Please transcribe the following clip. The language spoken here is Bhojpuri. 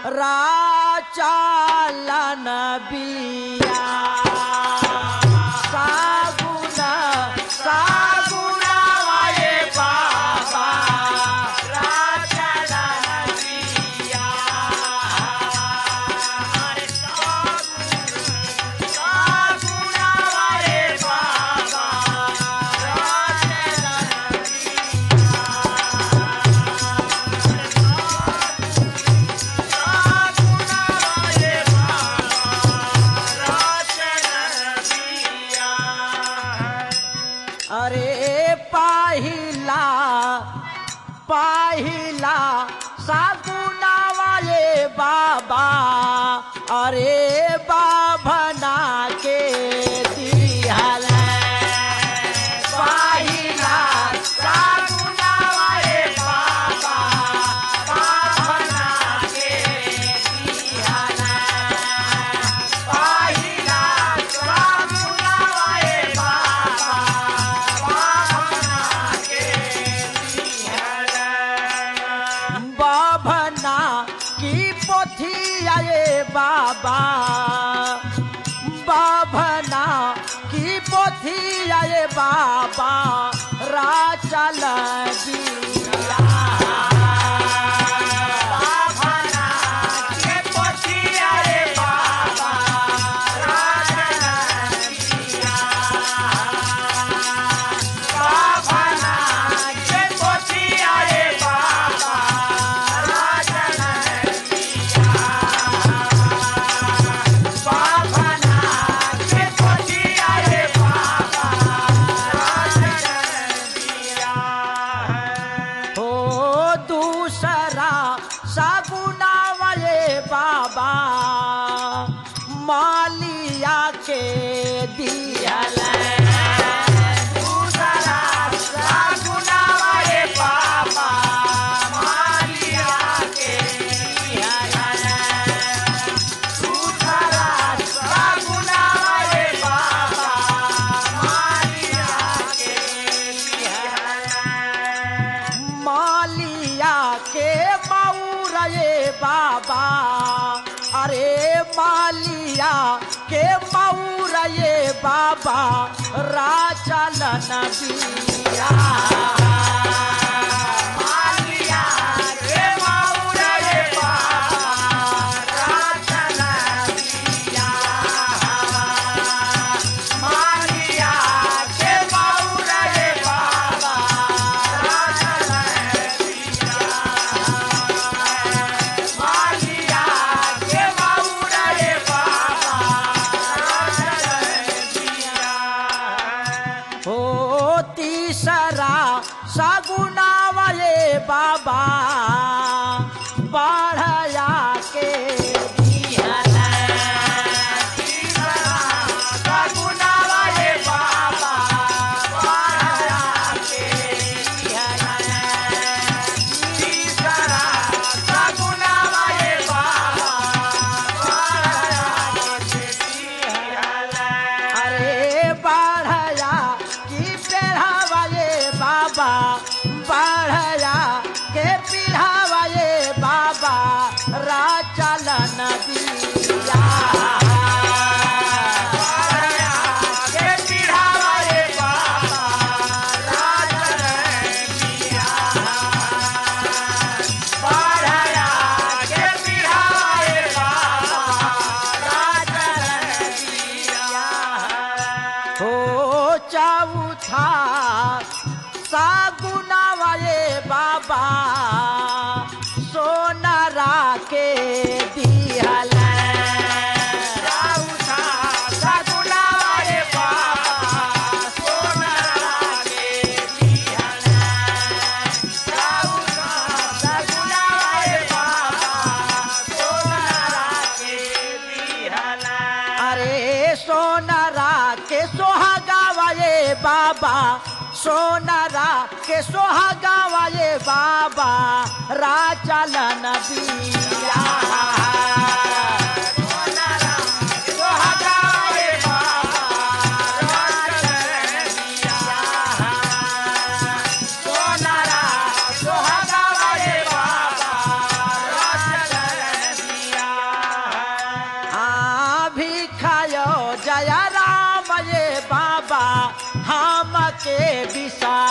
राचालन बिया सागुना सागुना वाये बाबा राचालन बिया सागुना वाये बाबा अरे पाहिला पाहिला सागुना वाले बाबा अरे बाभना के दिहल पाहिला सागुना वाले बाबा बाभना के दिहल पाहिला सागुना वाले बाबा बाभना की पोथी आए बाबा बाभना की पोथी आए बाबा राचल दिया बाभना की पोथी आए बाबा राचल दिया बाभना की पोथी आए बाबा सागुना वाले बाबा मालिया के दिहल दूसरा सागुना वाले बाबा मालिया के दिहल दूसरा सागुना वाले बाबा मालिया के दिहल मालिया के रे बाबा अरे मालिया के मऊर ये बाबा राचलन बिया मालिया के मऊर ये बाबा राचलन बिया मालिया के मऊर ये बाबा राचलन तीसरा सागुना वाले बाबा बढ़या के दिहल तीसरा सागुना वाले बाबा बढ़या के दिहल तीसरा सागुना वाले बाबा बढ़या के दिहल अरे बढ़या बाबा बढ़या के पिढ़ावाए बाबा राचलन बिया बढ़या के पिढ़ावाए बाबा राचलन बिया बढ़या के पिढ़ावाए बाबा राचलन बिया हो चौथा सागुना वाले बाबा सोनरा के दिहल सागुना वाले बाबा सोनरा के दिहल सागुना वाले बाबा सोनरा के दिहल अरे सोनरा के सोहागा वाले बाबा सोनरा के सोहागा वाले बाबा राचलन बिया सोनरा के सोहागा वाले बाबा राचलन बिया सोनरा सोहागा वाले बाबा राचलन के दिशा